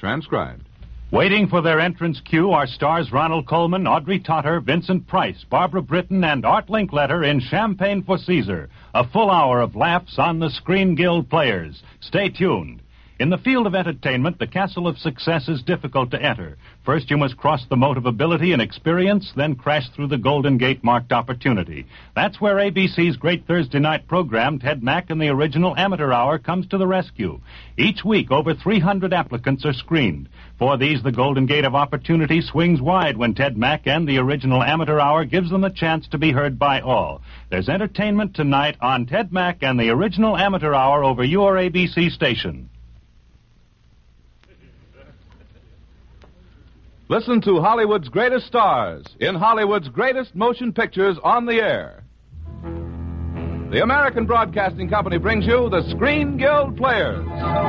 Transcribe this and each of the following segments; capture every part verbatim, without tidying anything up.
transcribed. Waiting for their entrance cue are stars Ronald Colman, Audrey Totter, Vincent Price, Barbara Britton, and Art Linkletter in Champagne for Caesar. A full hour of laughs on the Screen Guild Players. Stay tuned. In the field of entertainment, the castle of success is difficult to enter. First, you must cross the moat of ability and experience, then crash through the Golden Gate marked opportunity. That's where A B C's great Thursday night program, Ted Mack and the Original Amateur Hour, comes to the rescue. Each week, over three hundred applicants are screened. For these, the Golden Gate of opportunity swings wide when Ted Mack and the Original Amateur Hour gives them a chance to be heard by all. There's entertainment tonight on Ted Mack and the Original Amateur Hour over your A B C station. Listen to Hollywood's greatest stars in Hollywood's greatest motion pictures on the air. The American Broadcasting Company brings you the Screen Guild Players.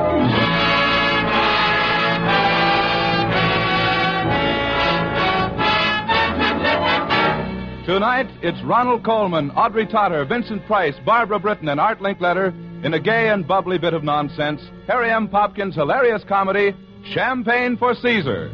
Tonight, it's Ronald Colman, Audrey Totter, Vincent Price, Barbara Britton, and Art Linkletter in a gay and bubbly bit of nonsense, Harry M. Popkin's hilarious comedy, Champagne for Caesar.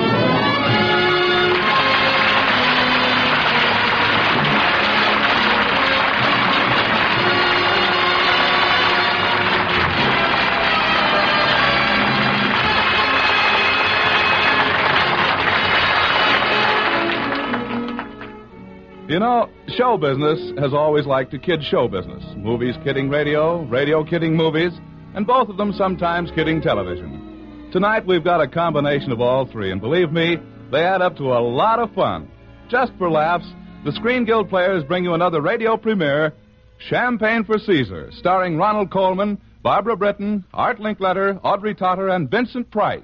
You know, show business has always liked to kid show business. Movies kidding radio, radio kidding movies, and both of them sometimes kidding television. Tonight we've got a combination of all three, and believe me, they add up to a lot of fun. Just for laughs, the Screen Guild Players bring you another radio premiere, Champagne for Caesar, starring Ronald Colman, Barbara Britton, Art Linkletter, Audrey Totter, and Vincent Price.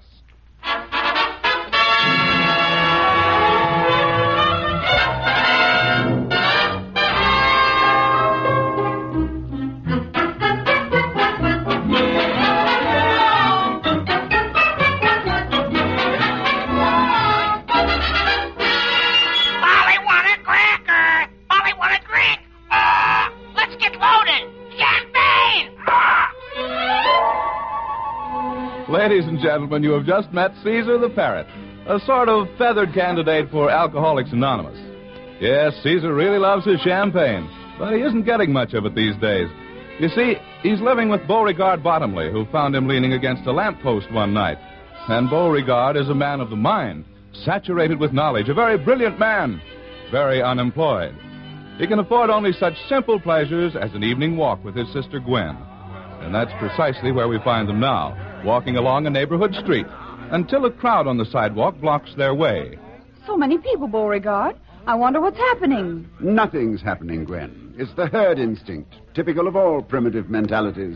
Ladies and gentlemen, you have just met Caesar the Parrot, a sort of feathered candidate for Alcoholics Anonymous. Yes, Caesar really loves his champagne, but he isn't getting much of it these days. You see, he's living with Beauregard Bottomley, who found him leaning against a lamppost one night. And Beauregard is a man of the mind, saturated with knowledge, a very brilliant man, very unemployed. He can afford only such simple pleasures as an evening walk with his sister Gwen. And that's precisely where we find them now, walking along a neighborhood street, until a crowd on the sidewalk blocks their way. So many people, Beauregard. I wonder what's happening. Nothing's happening, Gwen. It's the herd instinct, typical of all primitive mentalities.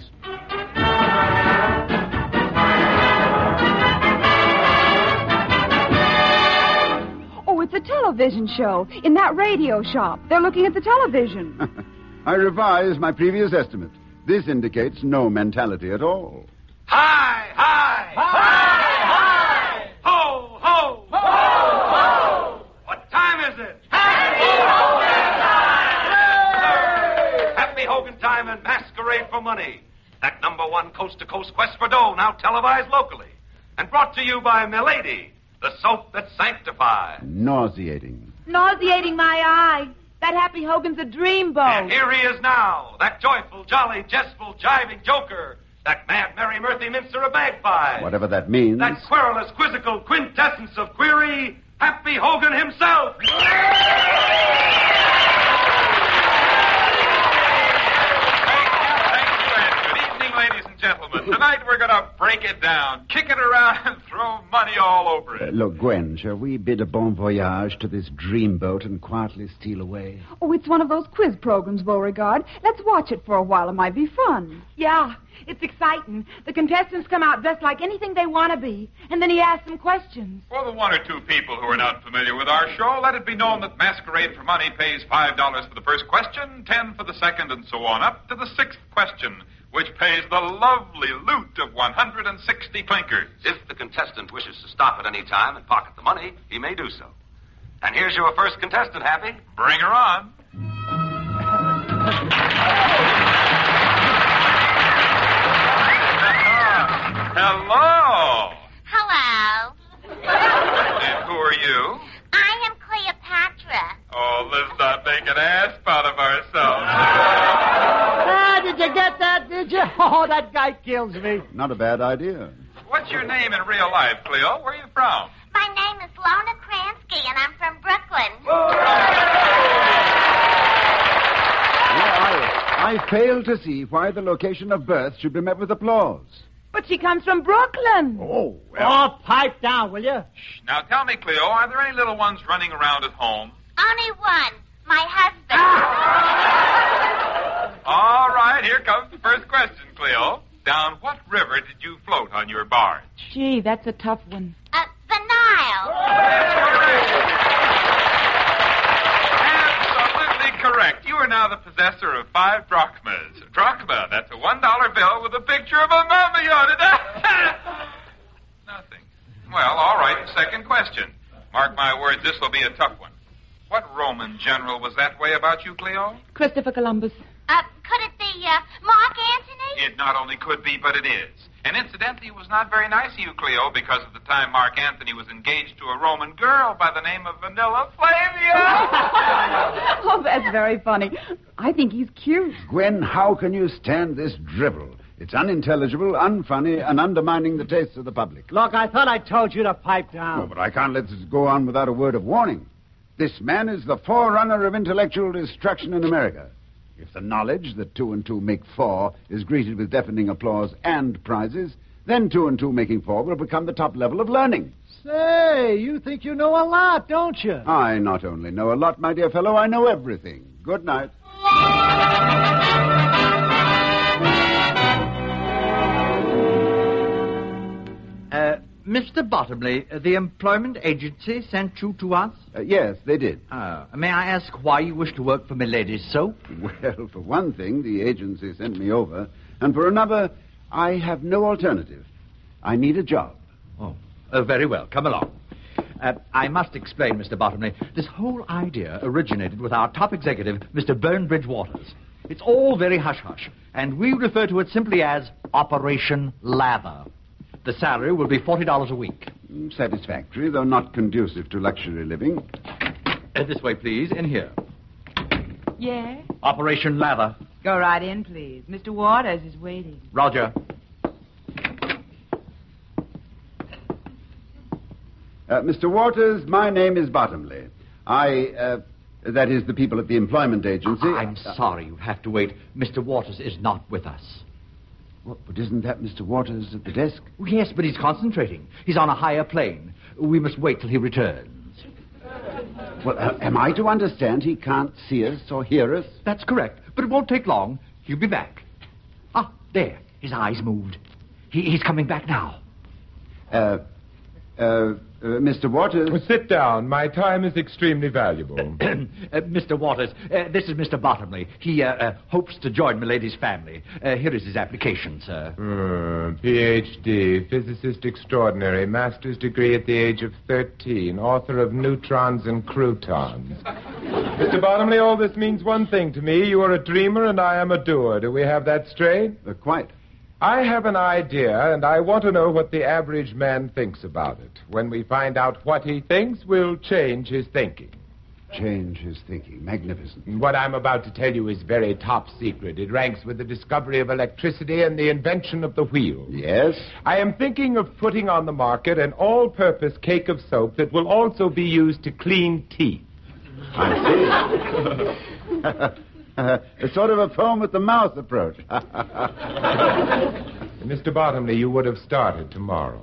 Oh, it's a television show in that radio shop. They're looking at the television. I revise my previous estimate. This indicates no mentality at all. Hi, hi, hi, hi, ho, ho, ho, ho. What time is it? Happy Hogan time! Happy Hogan time and Masquerade for Money. That number one coast-to-coast quest for dough, now televised locally. And brought to you by Milady, the soap that sanctifies. Nauseating. Nauseating my eye. That Happy Hogan's a dreamboat. And here he is now, that joyful, jolly, jestful, jiving joker, that mad, merry, mirthy mincer of magpies. Whatever that means. That querulous, quizzical quintessence of query, Happy Hogan himself. Ladies and gentlemen, tonight we're going to break it down, kick it around, and throw money all over it. Uh, look, Gwen, shall we bid a bon voyage to this dreamboat and quietly steal away? Oh, it's one of those quiz programs, Beauregard. Let's watch it for a while. It might be fun. Yeah, it's exciting. The contestants come out dressed like anything they want to be, and then he asks them questions. For the one or two people who are not familiar with our show, let it be known that Masquerade for Money pays five dollars for the first question, ten for the second, and so on, up to the sixth question, which pays the lovely loot of one hundred sixty clinkers. If the contestant wishes to stop at any time and pocket the money, he may do so. And here's your first contestant, Happy. Bring her on. Hello. Hello. Oh, that guy kills me. Not a bad idea. What's your name in real life, Cleo? Where are you from? My name is Lona Kransky, and I'm from Brooklyn. Yeah, I, I fail to see why the location of birth should be met with applause. But she comes from Brooklyn. Oh, Oh, pipe down, will you? Shh. Now tell me, Cleo, are there any little ones running around at home? Only one. My husband. All right, here comes the first question, Cleo. Down what river did you float on your barge? Gee, that's a tough one. Uh, the Nile. Absolutely correct. You are now the possessor of five drachmas. Drachma, that's a one dollar bill with a picture of a mummy on it. Nothing. Well, all right, second question. Mark my words, this will be a tough one. What Roman general was that way about you, Cleo? Christopher Columbus. Uh, could it be uh, Mark Antony? It not only could be, but it is. And incidentally, it was not very nice of you, Cleo, because at the time Mark Antony was engaged to a Roman girl by the name of Vanilla Flavia. Oh, that's very funny. I think he's cute. Gwen, how can you stand this drivel? It's unintelligible, unfunny, and undermining the tastes of the public. Look, I thought I told you to pipe down. Oh, but I can't let this go on without a word of warning. This man is the forerunner of intellectual destruction in America. If the knowledge that two and two make four is greeted with deafening applause and prizes, then two and two making four will become the top level of learning. Say, you think you know a lot, don't you? I not only know a lot, my dear fellow, I know everything. Good night. Uh, Mister Bottomley, the employment agency sent you to us? Uh, yes, they did. Uh, may I ask why you wish to work for Milady's soap? Well, for one thing, the agency sent me over. And for another, I have no alternative. I need a job. Oh, oh very well. Come along. Uh, I must explain, Mister Bottomley. This whole idea originated with our top executive, Mister Burnbridge Waters. It's all very hush-hush, and we refer to it simply as Operation Lather. The salary will be forty dollars a week. Satisfactory, though not conducive to luxury living. Uh, this way, please. In here. Yeah? Operation Lather. Go right in, please. Mister Waters is waiting. Roger. Uh, Mister Waters, my name is Bottomley. I, uh, that is the people at the employment agency. I'm sorry you have to wait. Mister Waters is not with us. Well, but isn't that Mister Waters at the desk? Oh, yes, but he's concentrating. He's on a higher plane. We must wait till he returns. Well, uh, am I to understand he can't see us or hear us? That's correct, but it won't take long. He'll be back. Ah, there. His eyes moved. He, he's coming back now. Uh, uh, uh, Mister Waters... Well, sit down. My time is extremely valuable. uh, Mister Waters, uh, this is Mister Bottomley. He uh, uh, hopes to join Milady's family. Uh, here is his application, sir. Mm, P H D, physicist extraordinary, master's degree at the age of thirteen, author of Neutrons and Croutons. Mister Bottomley, all this means one thing to me. You are a dreamer and I am a doer. Do we have that straight? Uh, quite. I have an idea, and I want to know what the average man thinks about it. When we find out what he thinks, we'll change his thinking. Change his thinking. Magnificent. What I'm about to tell you is very top secret. It ranks with the discovery of electricity and the invention of the wheel. Yes? I am thinking of putting on the market an all-purpose cake of soap that will also be used to clean teeth. I see. Uh, a sort of a foam at the mouth approach. Mister Bottomley, you would have started tomorrow.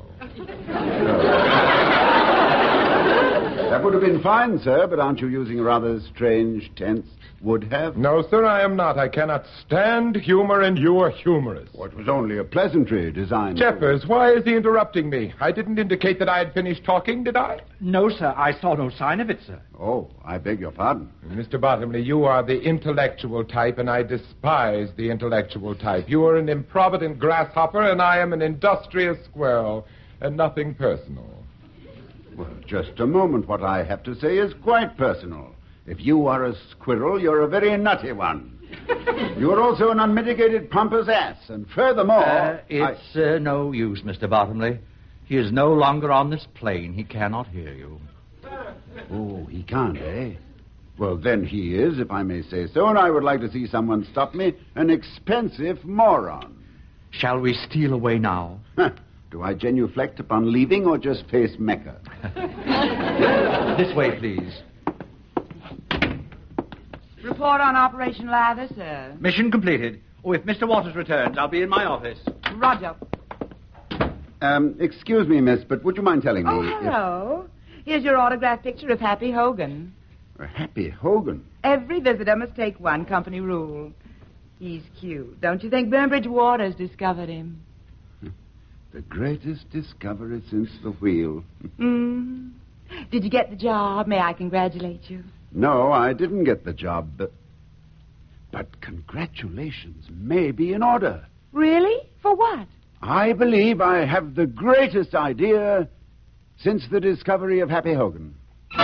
That would have been fine, sir, but aren't you using a rather strange tense? Would have? No, sir, I am not. I cannot stand humor, and you are humorous. Well, it was only a pleasantry designed... Jeffers, why is he interrupting me? I didn't indicate that I had finished talking, did I? No, sir. I saw no sign of it, sir. Oh, I beg your pardon. Mister Bottomley, you are the intellectual type, and I despise the intellectual type. You are an improvident grasshopper, and I am an industrious squirrel, and nothing personal. Well, just a moment. What I have to say is quite personal. If you are a squirrel, you're a very nutty one. You are also an unmitigated pompous ass, and furthermore... Uh, it's I... uh, no use, Mister Bottomley. He is no longer on this plane. He cannot hear you. Oh, he can't, eh? Well, then he is, if I may say so, and I would like to see someone stop me, an expensive moron. Shall we steal away now? Do I genuflect upon leaving or just face Mecca? This way, please. Report on Operation Lather, sir. Mission completed. Oh, if Mister Waters returns, I'll be in my office. Roger. Um, excuse me, miss, but would you mind telling me... Oh, hello. Here's your autographed picture of Happy Hogan. If... Happy Hogan? Every visitor must take one, company rule. He's cute. Don't you think Burnbridge Waters discovered him? The greatest discovery since the wheel. Mm. Did you get the job? May I congratulate you? No, I didn't get the job, but... But congratulations may be in order. Really? For what? I believe I have the greatest idea since the discovery of Happy Hogan.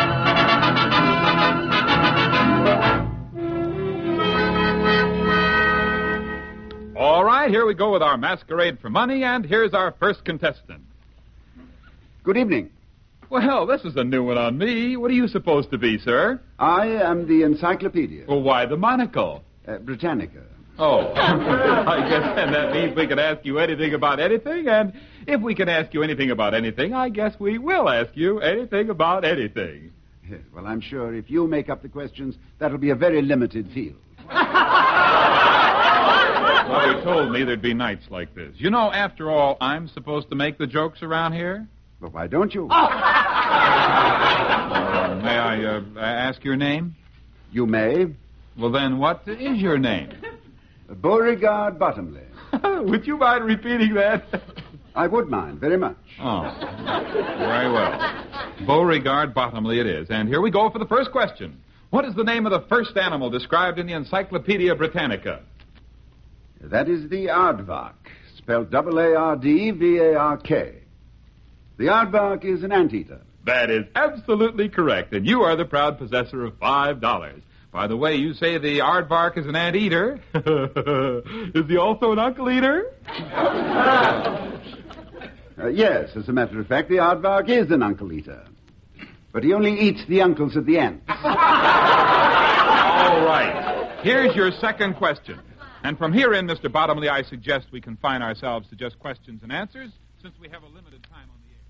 All right, here we go with our masquerade for money, and here's our first contestant. Good evening. Well, this is a new one on me. What are you supposed to be, sir? I am the encyclopedia. Well, why the monocle? Uh, Britannica. Oh, I guess then that means we can ask you anything about anything, and if we can ask you anything about anything, I guess we will ask you anything about anything. Yes, well, I'm sure if you make up the questions, that'll be a very limited field. Well, he told me there'd be nights like this. You know, after all, I'm supposed to make the jokes around here? Well, why don't you? uh, may I uh, ask your name? You may. Well, then, what is your name? Beauregard Bottomley. Would you mind repeating that? I would mind, very much. Oh, very well. Beauregard Bottomley it is. And here we go for the first question. What is the name of the first animal described in the Encyclopedia Britannica? That is the aardvark, spelled double A R D V A R K. The aardvark is an anteater. That is absolutely correct, and you are the proud possessor of five dollars. By the way, you say the aardvark is an anteater. Is he also an uncle eater? uh, yes, as a matter of fact, the aardvark is an uncle eater. But he only eats the uncles at the ants. All right. Here's your second question. And from here in, Mister Bottomley, I suggest we confine ourselves to just questions and answers, since we have a limited time on the air.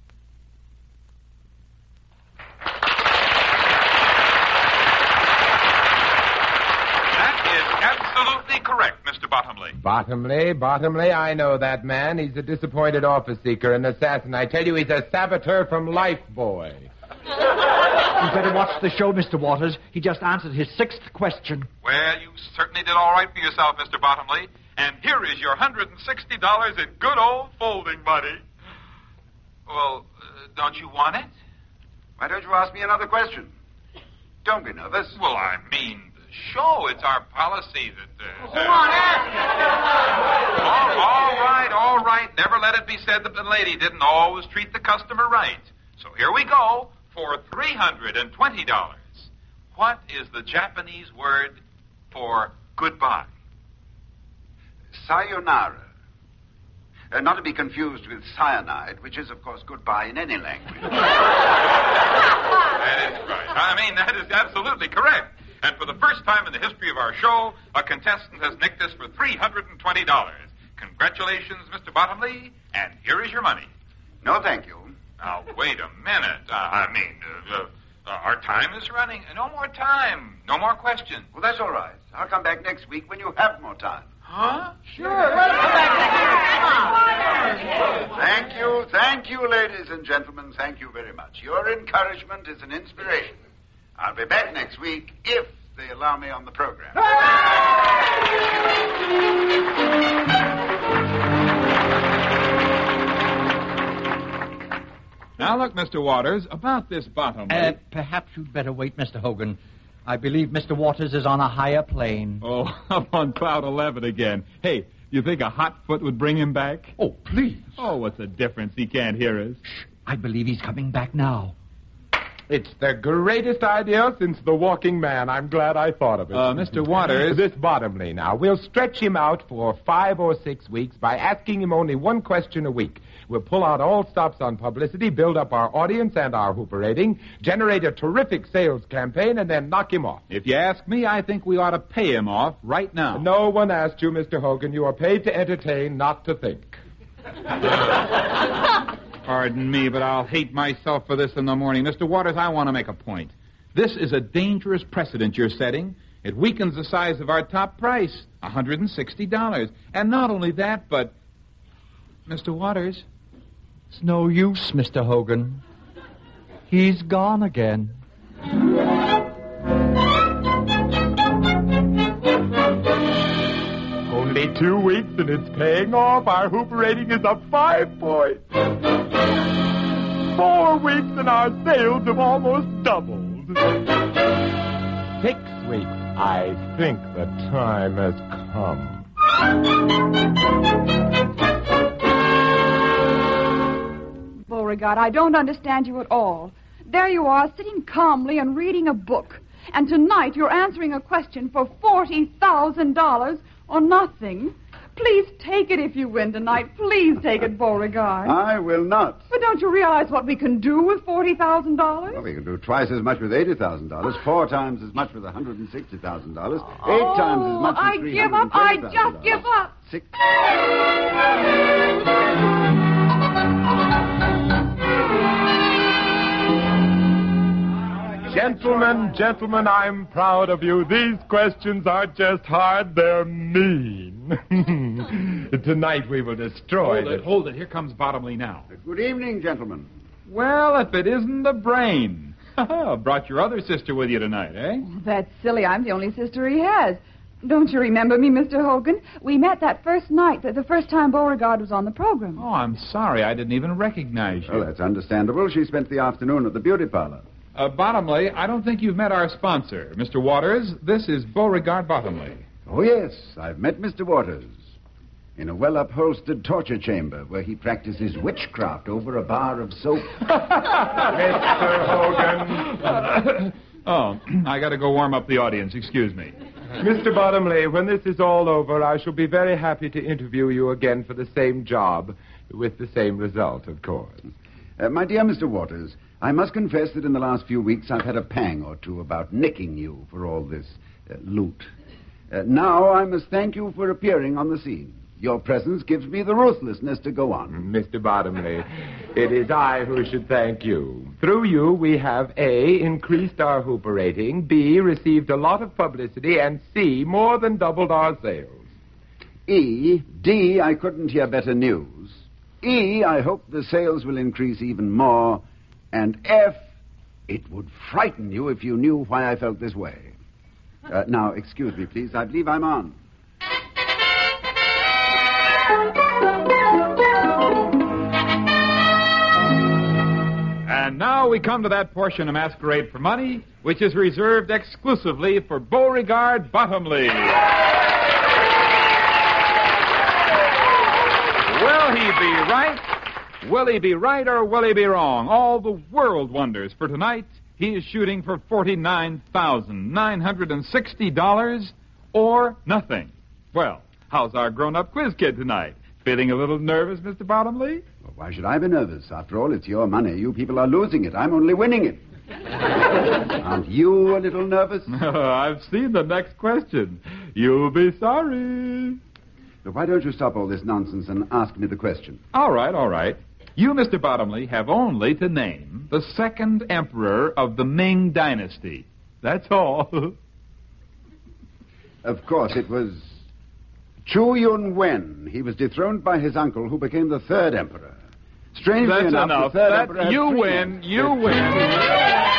That is absolutely correct, Mister Bottomley. Bottomley, Bottomley, I know that man. He's a disappointed office seeker, an assassin. I tell you, he's a saboteur from Life Boy. You better watch the show, Mister Waters. He just answered his sixth question. Well, you certainly did all right for yourself, Mister Bottomley. And here is your one hundred sixty dollars in good old folding money. Well, uh, don't you want it? Why don't you ask me another question? Don't be nervous. Well, I mean the show. It's our policy that... Uh, Come on, ask all, all right, all right. Never let it be said that the lady didn't always treat the customer right. So here we go. For three hundred twenty dollars. What is the Japanese word for goodbye? Sayonara. Uh, not to be confused with cyanide, which is, of course, goodbye in any language. That is right. I mean, that is absolutely correct. And for the first time in the history of our show, a contestant has nicked us for three hundred twenty dollars. Congratulations, Mister Bottomley, and here is your money. No, thank you. Now, wait a minute. Uh, I mean, uh, uh, uh, our time is running. No more time. No more questions. Well, that's all right. I'll come back next week when you have more time. Huh? Sure. Let's come back next week. Thank you. Thank you, ladies and gentlemen. Thank you very much. Your encouragement is an inspiration. I'll be back next week if they allow me on the program. Now, look, Mister Waters, about this Bottomley. Uh, perhaps you'd better wait, Mister Hogan. I believe Mister Waters is on a higher plane. Oh, up on cloud eleven again. Hey, you think a hot foot would bring him back? Oh, please. Oh, what's the difference? He can't hear us. Shh. I believe he's coming back now. It's the greatest idea since the walking man. I'm glad I thought of it. Uh, Mister Waters. This Bottomley now. We'll stretch him out for five or six weeks by asking him only one question a week. We'll pull out all stops on publicity, build up our audience and our Hooper rating, generate a terrific sales campaign, and then knock him off. If you ask me, I think we ought to pay him off right now. No one asked you, Mister Hogan. You are paid to entertain, not to think. Pardon me, but I'll hate myself for this in the morning. Mister Waters, I want to make a point. This is a dangerous precedent you're setting. It weakens the size of our top price, one hundred sixty dollars. And not only that, but... Mister Waters... It's no use, Mister Hogan. He's gone again. Only two weeks and it's paying off. Our Hooper rating is up five points. Four weeks and our sales have almost doubled. Six weeks. I think the time has come. Beauregard, I don't understand you at all. There you are, sitting calmly and reading a book. And tonight you're answering a question for forty thousand dollars or nothing. Please take it if you win tonight. Please take it, Beauregard. I will not. But don't you realize what we can do with forty thousand dollars? Well, we can do twice as much with eighty thousand dollars, four times as much with one hundred sixty thousand dollars, eight oh, times as much with I three give hundred up. I twenty thousand dollars. just give up. Six. Gentlemen, gentlemen, I'm proud of you. These questions aren't just hard, they're mean. Tonight we will destroy Hold it, hold it. Here comes Bottomley now. Good evening, gentlemen. Well, if it isn't the brain. Brought your other sister with you tonight, eh? That's silly. I'm the only sister he has. Don't you remember me, Mister Hogan? We met that first night, the, the first time Beauregard was on the program. Oh, I'm sorry. I didn't even recognize you. Well, that's understandable. She spent the afternoon at the beauty parlor. Uh, Bottomley, I don't think you've met our sponsor. Mister Waters, this is Beauregard Bottomley. Oh, yes. I've met Mister Waters in a well-upholstered torture chamber where he practices witchcraft over a bar of soap. Mister Hogan. Oh, I got to go warm up the audience. Excuse me. Mister Bottomley, when this is all over, I shall be very happy to interview you again for the same job, with the same result, of course. Uh, my dear Mister Waters, I must confess that in the last few weeks I've had a pang or two about nicking you for all this uh, loot. Uh, now I must thank you for appearing on the scene. Your presence gives me the ruthlessness to go on. Mister Bottomley, it is I who should thank you. Through you, we have A, increased our Hooper rating, B, received a lot of publicity, and C, more than doubled our sales. E, D, I couldn't hear better news. E, I hope the sales will increase even more. And F, it would frighten you if you knew why I felt this way. Uh, now, excuse me, please. I believe I'm on. And now we come to that portion of Masquerade for Money, which is reserved exclusively for Beauregard Bottomley. Will he be right? Will he be right or will he be wrong? All the world wonders. For tonight, he is shooting for forty-nine thousand nine hundred sixty dollars or nothing. Well, how's our grown-up quiz kid tonight? Feeling a little nervous, Mister Bottomley? Well, why should I be nervous? After all, it's your money. You people are losing it. I'm only winning it. Aren't you a little nervous? I've seen the next question. You'll be sorry. But why don't you stop all this nonsense and ask me the question? All right, all right. You, Mister Bottomley, have only to name the second emperor of the Ming Dynasty. That's all. Of course, it was Chu Yun-wen. He was dethroned by his uncle, who became the third emperor. Strangely That's enough, enough. the third That, emperor had you three win. names. You win.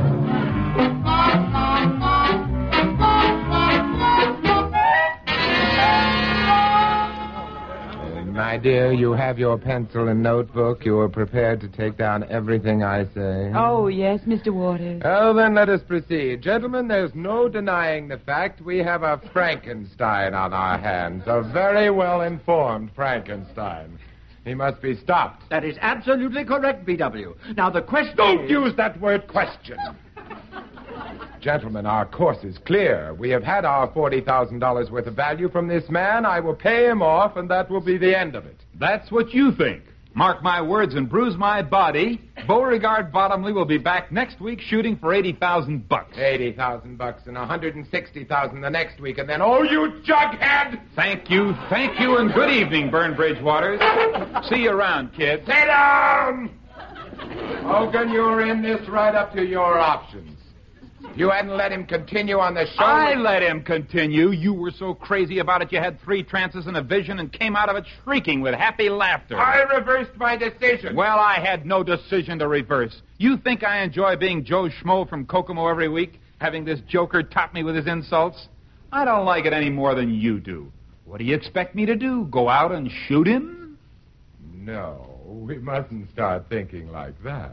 My dear, you have your pencil and notebook. You are prepared to take down everything I say. Oh, yes, Mister Waters. Well, then let us proceed. Gentlemen, there's no denying the fact we have a Frankenstein on our hands. A very well-informed Frankenstein. He must be stopped. That is absolutely correct, B W. Now, the question Don't is... use that word question. Gentlemen, our course is clear. We have had our forty thousand dollars worth of value from this man. I will pay him off, and that will be the end of it. That's what you think. Mark my words and bruise my body. Beauregard Bottomley will be back next week shooting for eighty thousand bucks. Eighty thousand bucks and a hundred and sixty thousand the next week, and then, oh, you jughead! Thank you, thank you, and good evening, Burnbridge Waters. See you around, kid. Sit down! Hogan, you're in this right up to your options. You hadn't let him continue on the show. I let him continue. You were so crazy about it you had three trances and a vision and came out of it shrieking with happy laughter. I reversed my decision. Well, I had no decision to reverse. You think I enjoy being Joe Schmo from Kokomo every week, having this joker top me with his insults? I don't like it any more than you do. What do you expect me to do? Go out and shoot him? No, we mustn't start thinking like that.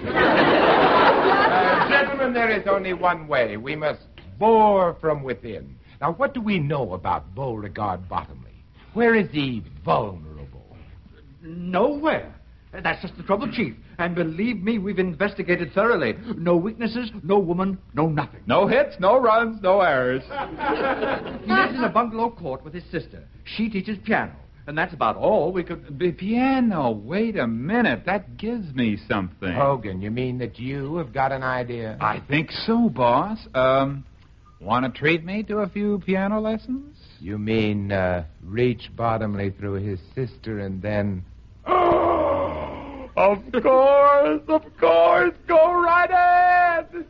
uh, gentlemen, there is only one way. We must bore from within. Now, what do we know about Beauregard Bottomley? Where is he vulnerable? Nowhere. That's just the trouble, Chief. And believe me, we've investigated thoroughly. No weaknesses, no woman, no nothing. No hits, no runs, no errors. He lives in a bungalow court with his sister. She teaches piano. And that's about all we could... The piano. Wait a minute. That gives me something. Hogan, you mean that you have got an idea? I think so, boss. Um, want to treat me to a few piano lessons? You mean uh, reach Bottomley through his sister and then... Oh, of course, of course. Go right ahead.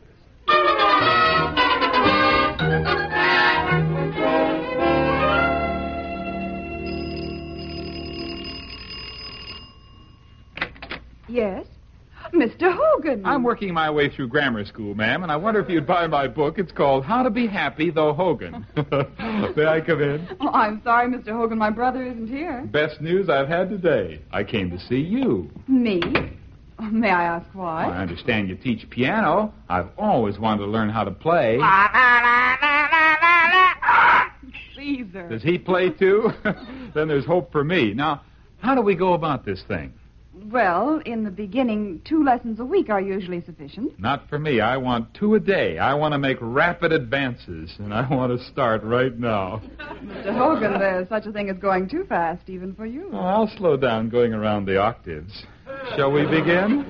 Yes? Mister Hogan. I'm working my way through grammar school, ma'am, and I wonder if you'd buy my book. It's called How to Be Happy, Though Hogan. May I come in? Oh, I'm sorry, Mister Hogan, my brother isn't here. Best news I've had today. I came to see you. Me? May I ask why? Well, I understand you teach piano. I've always wanted to learn how to play. Caesar. Does he play, too? Then there's hope for me. Now, how do we go about this thing? Well, in the beginning, two lessons a week are usually sufficient. Not for me. I want two a day. I want to make rapid advances, and I want to start right now. Mister Hogan, there's such a thing as going too fast, even for you. Oh, I'll slow down going around the octaves. Shall we begin?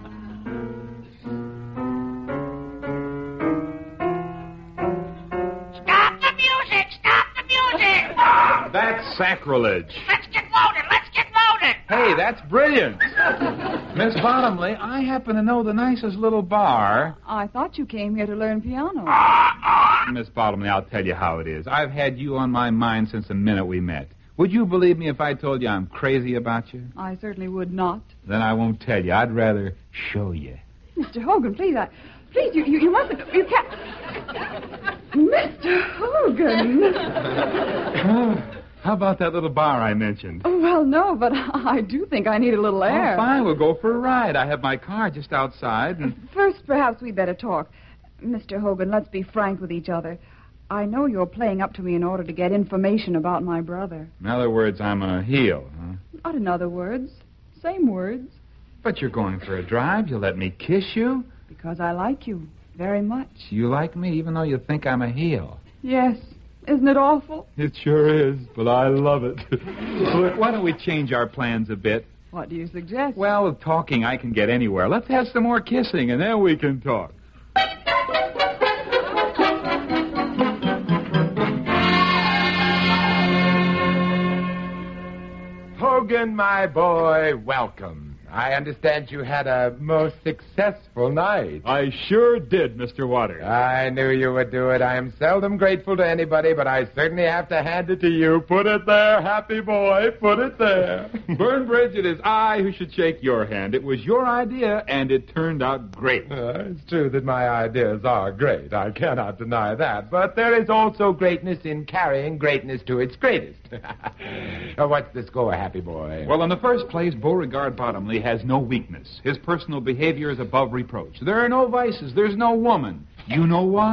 Stop the music! Stop the music! That's sacrilege. Let's get loaded! Let's get loaded! Hey, that's brilliant. Miss Bottomley, I happen to know the nicest little bar. I thought you came here to learn piano. Miss Bottomley, I'll tell you how it is. I've had you on my mind since the minute we met. Would you believe me if I told you I'm crazy about you? I certainly would not. Then I won't tell you. I'd rather show you. Mister Hogan, please, I... Please, you, you, you mustn't... You can't... Mister Hogan! How about that little bar I mentioned? Oh, well, no, but I do think I need a little air. Oh, fine. We'll go for a ride. I have my car just outside. And... First, perhaps we'd better talk. Mister Hogan, let's be frank with each other. I know you're playing up to me in order to get information about my brother. In other words, I'm a heel, huh? Not in other words. Same words. But you're going for a drive. You'll let me kiss you? Because I like you very much. You like me even though you think I'm a heel? Yes. Isn't it awful? It sure is, but I love it. Look, why don't we change our plans a bit? What do you suggest? Well, with talking, I can get anywhere. Let's have some more kissing, and then we can talk. Hogan, my boy, welcome. I understand you had a most successful night. I sure did, Mister Waters. I knew you would do it. I am seldom grateful to anybody, but I certainly have to hand it to you. Put it there, happy boy. Put it there. Burnbridge, it is I who should shake your hand. It was your idea, and it turned out great. Uh, it's true that my ideas are great. I cannot deny that. But there is also greatness in carrying greatness to its greatest. uh, what's the score, happy boy? Well, in the first place, Beauregard Bottomley has no weakness. His personal behavior is above reproach. There are no vices. There's no woman. You know why?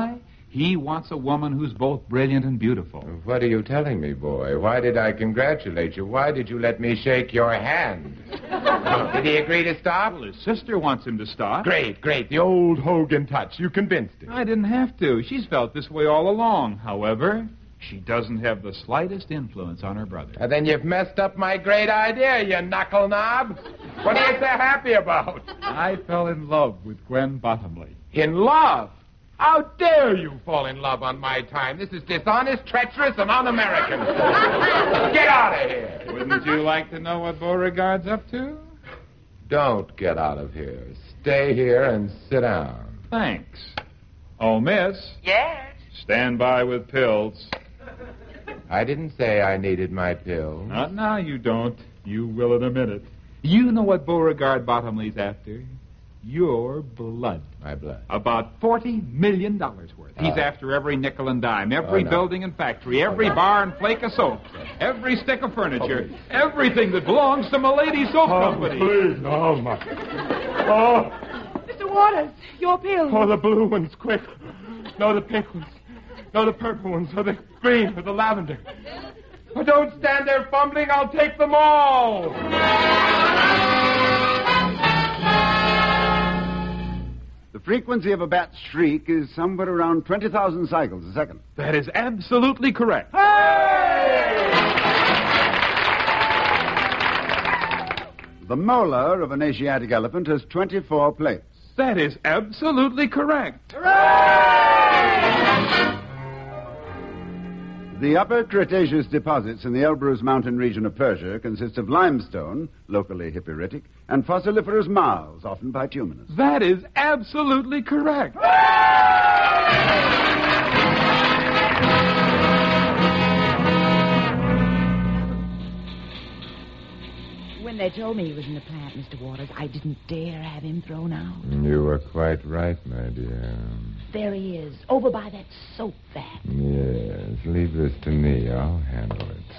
He wants a woman who's both brilliant and beautiful. What are you telling me, boy? Why did I congratulate you? Why did you let me shake your hand? Did he agree to stop? Well, his sister wants him to stop. Great, great. The old Hogan touch. You convinced him. I didn't have to. She's felt this way all along. However, she doesn't have the slightest influence on her brother. Uh, then you've messed up my great idea, you knuckle knob. What are you so happy about? I fell in love with Gwen Bottomley. In love? How dare you fall in love on my time? This is dishonest, treacherous, and un-American. Get out of here. Wouldn't you like to know what Beauregard's up to? Don't get out of here. Stay here and sit down. Thanks. Oh, miss. Yes? Stand by with pills. I didn't say I needed my pills. Not now, you don't. You will in a minute. You know what Beauregard Bottomley's after? Your blood. My blood. About forty million dollars worth. He's Uh, after every nickel and dime, every oh, no. building and factory, every Oh, no. bar and flake of soap, every stick of furniture, everything that belongs to Milady Soap Oh, Company. please. Oh, my. Oh, Mister Waters, your pills. oh, the blue ones, quick. No, the pink ones. No, the purple ones, or the green, or the lavender. Oh, don't stand there fumbling. I'll take them all. The frequency of a bat's shriek is somewhere around twenty thousand cycles a second. That is absolutely correct. The molar of an Asiatic elephant has twenty-four plates. That is absolutely correct. The upper Cretaceous deposits in the Elbrus mountain region of Persia consist of limestone, locally hippuritic, and fossiliferous marls, often bituminous. That is absolutely correct. When they told me he was in the plant, Mister Waters, I didn't dare have him thrown out. You were quite right, my dear. There he is, over by that soap vat. Yes, leave this to me. I'll handle it.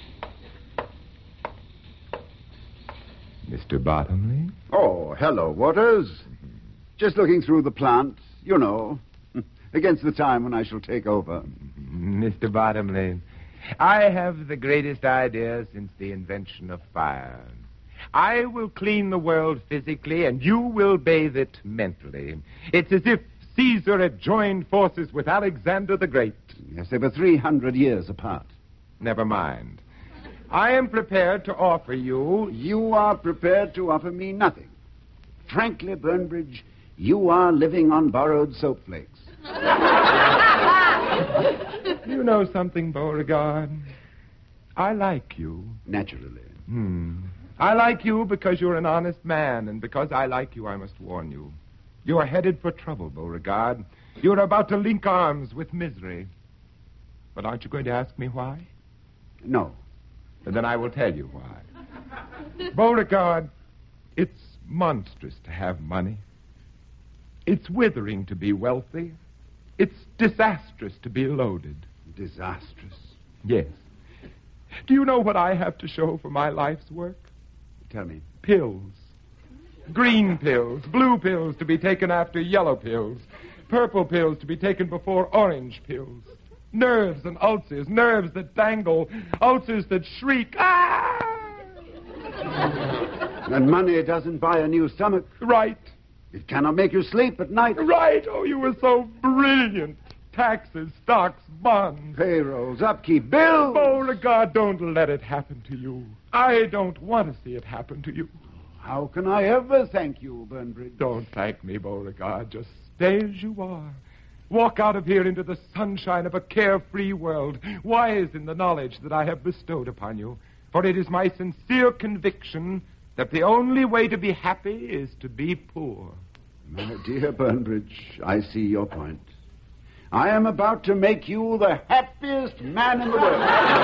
Mister Bottomley? Oh, hello, Waters. Just looking through the plant, you know, against the time when I shall take over. Mister Bottomley, I have the greatest idea since the invention of fire. I will clean the world physically, and you will bathe it mentally. It's as if Caesar had joined forces with Alexander the Great. Yes, they were three hundred years apart. Never mind. I am prepared to offer you... You are prepared to offer me nothing. Frankly, Burnbridge, you are living on borrowed soap flakes. You know something, Beauregard? I like you. Naturally. Hmm. I like you because you're an honest man, and because I like you, I must warn you. You're headed for trouble, Beauregard. You're about to link arms with misery. But aren't you going to ask me why? No. And then I will tell you why. Beauregard, it's monstrous to have money. It's withering to be wealthy. It's disastrous to be loaded. Disastrous? Yes. Do you know what I have to show for my life's work? Tell me. Pills. Green pills, blue pills to be taken after yellow pills, purple pills to be taken before orange pills. Nerves and ulcers, nerves that dangle, ulcers that shriek. Ah! And money doesn't buy a new stomach. Right. It cannot make you sleep at night. Right. Oh, you were so brilliant. Taxes, stocks, bonds. Payrolls, upkeep, bills. Beauregard, don't let it happen to you. I don't want to see it happen to you. How can I ever thank you, Burnbridge? Don't thank me, Beauregard. Just stay as you are. Walk out of here into the sunshine of a carefree world, wise in the knowledge that I have bestowed upon you. For it is my sincere conviction that the only way to be happy is to be poor. My dear Burnbridge, I see your point. I am about to make you the happiest man in the world.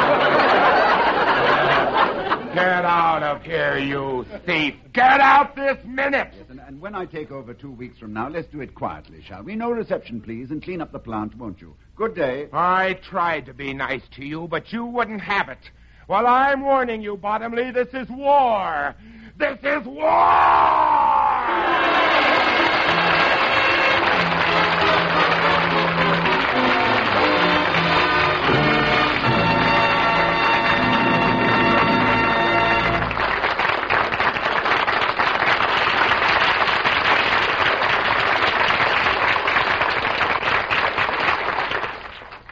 Get out of here, you thief. Get out this minute. Yes, and, and when I take over two weeks from now, let's do it quietly, shall we? No reception, please, and clean up the plant, won't you? Good day. I tried to be nice to you, but you wouldn't have it. Well, I'm warning you, Bottomley, this is war. This is war!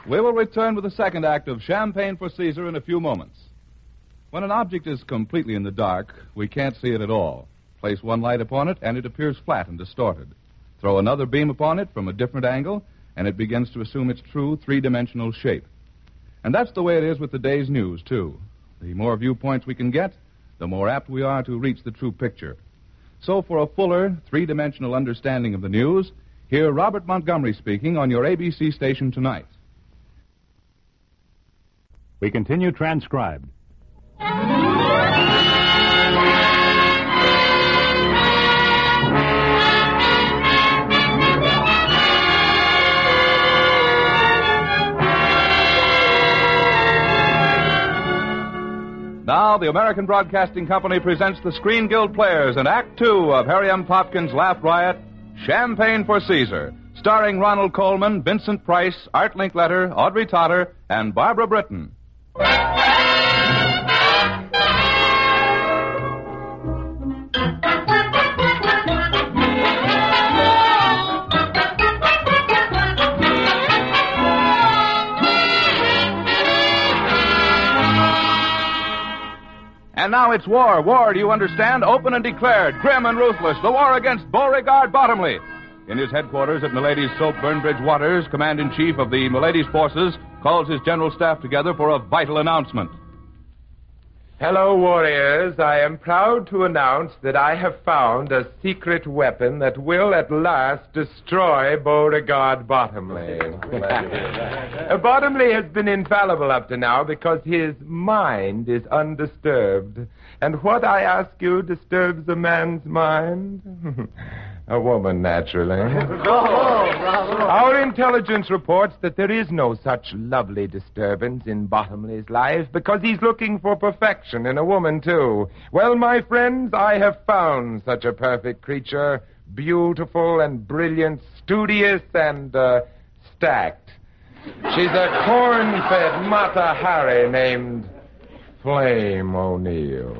We will return with the second act of Champagne for Caesar in a few moments. When an object is completely in the dark, we can't see it at all. Place one light upon it, and it appears flat and distorted. Throw another beam upon it from a different angle, and it begins to assume its true three-dimensional shape. And that's the way it is with the day's news, too. The more viewpoints we can get, the more apt we are to reach the true picture. So for a fuller, three-dimensional understanding of the news, hear Robert Montgomery speaking on your A B C station tonight. We continue transcribed. Now, the American Broadcasting Company presents the Screen Guild Players in Act Two of Harry M. Popkin's Laugh Riot, Champagne for Caesar, starring Ronald Coleman, Vincent Price, Art Linkletter, Audrey Totter, and Barbara Britton. And now it's war. War, do you understand? Open and declared, grim and ruthless. The war against Beauregard Bottomley. In his headquarters at Milady's Soap, Burnbridge Waters, Command-in-Chief of the Milady's forces calls his general staff together for a vital announcement. Hello, warriors. I am proud to announce that I have found a secret weapon that will at last destroy Beauregard Bottomley. uh, Bottomley has been infallible up to now because his mind is undisturbed. And what, I ask you, disturbs a man's mind? A woman, naturally. Our intelligence reports that there is no such lovely disturbance in Bottomley's life because he's looking for perfection in a woman, too. Well, my friends, I have found such a perfect creature, beautiful and brilliant, studious and, uh, stacked. She's a corn-fed Mata Hari named Flame O'Neill.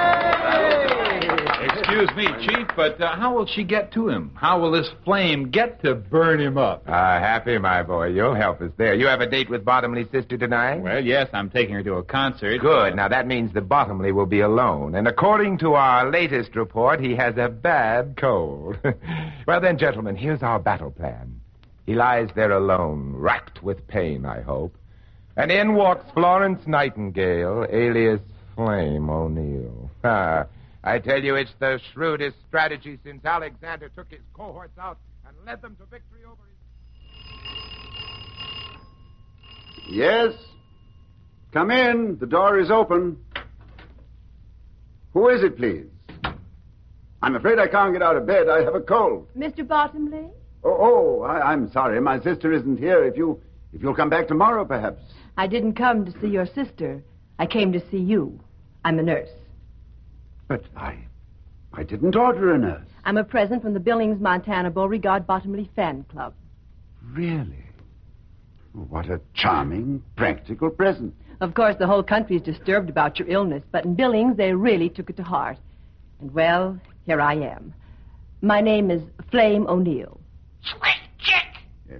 Excuse me, Chief, but uh, how will she get to him? How will this flame get to burn him up? Ah, uh, Happy, my boy. You'll help us there. You have a date with Bottomley's sister tonight? Well, yes, I'm taking her to a concert. Good. Now, that means that Bottomley will be alone. And according to our latest report, he has a bad cold. Well, then, gentlemen, here's our battle plan. He lies there alone, racked with pain, I hope. And in walks Florence Nightingale, alias Flame O'Neill. Ah, I tell you, it's the shrewdest strategy since Alexander took his cohorts out and led them to victory over his... Yes? Come in. The door is open. Who is it, please? I'm afraid I can't get out of bed. I have a cold. Mister Bottomley? Oh, oh I, I'm sorry. My sister isn't here. If, you, if you'll come back tomorrow, perhaps. I didn't come to see your sister. I came to see you. I'm a nurse. But I... I didn't order a nurse. I'm a present from the Billings, Montana Beauregard Bottomley Fan Club. Really? What a charming, practical present. Of course, the whole country is disturbed about your illness, but in Billings, they really took it to heart. And, well, here I am. My name is Flame O'Neill. Sweet chick!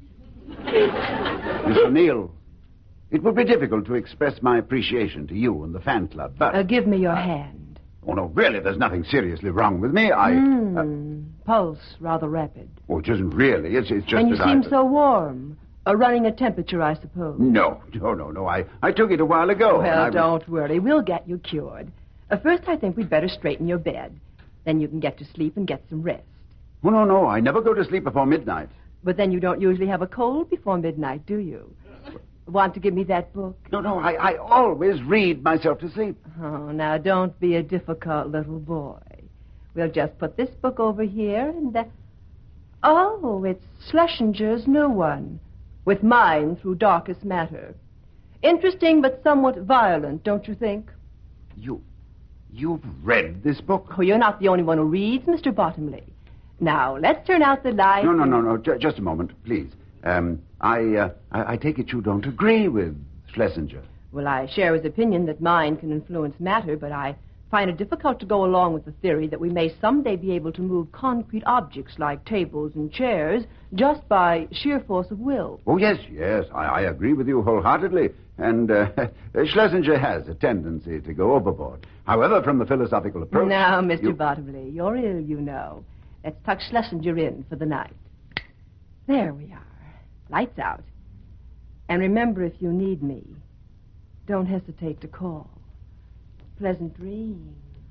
Miss O'Neill, it would be difficult to express my appreciation to you and the fan club, but... Uh, give me your hand. Oh, no, really, there's nothing seriously wrong with me. I... Mm, uh... Pulse rather rapid. Oh, it isn't really. It's, it's just and you that seem I... so warm. Uh, running a temperature, I suppose. No, no, no, no. I, I took it a while ago. Well, I... don't worry. We'll get you cured. Uh, first, I think we'd better straighten your bed. Then you can get to sleep and get some rest. Oh, no, no. I never go to sleep before midnight. But then you don't usually have a cold before midnight, do you? Want to give me that book? No, no, I, I always read myself to sleep. Oh, now, don't be a difficult little boy. We'll just put this book over here and... Uh... Oh, it's Schlesinger's new one. With Mine Through Darkest Matter. Interesting but somewhat violent, don't you think? You... you've read this book? Oh, you're not the only one who reads, Mister Bottomley. Now, let's turn out the light. No, no, no, no. J- just a moment, please. Um, I, uh, I, I take it you don't agree with Schlesinger. Well, I share his opinion that mind can influence matter, but I find it difficult to go along with the theory that we may someday be able to move concrete objects like tables and chairs just by sheer force of will. Oh, yes, yes, I, I agree with you wholeheartedly. And uh, Schlesinger has a tendency to go overboard. However, from the philosophical approach... Now, Mister you... Bottomley, you're ill, you know. Let's tuck Schlesinger in for the night. There we are. Lights out. And remember, if you need me, don't hesitate to call. Pleasant dreams.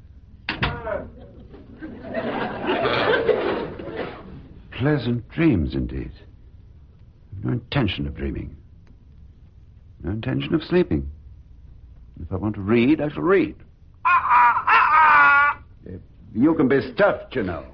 Pleasant dreams, indeed. No intention of dreaming. No intention of sleeping. If I want to read, I shall read. If you can be stuffed, you know.